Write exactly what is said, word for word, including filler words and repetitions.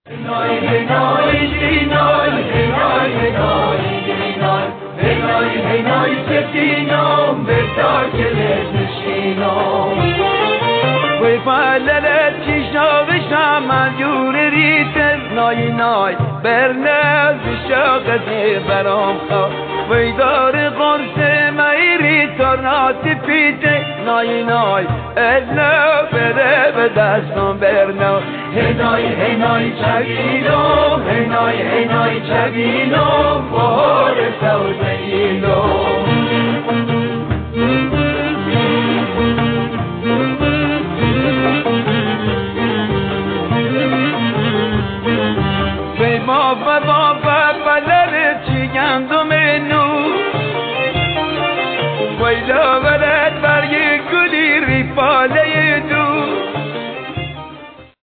وی فعلت شاقشم من جور ریتر نای نای برنز شاقتی برام خواه وی دار قرص میری ترناتی پیته نای نای ادنا بده به دستم برنا هنای هنای چگینو هنای هنای چگینو بار سوزینو بابا بابا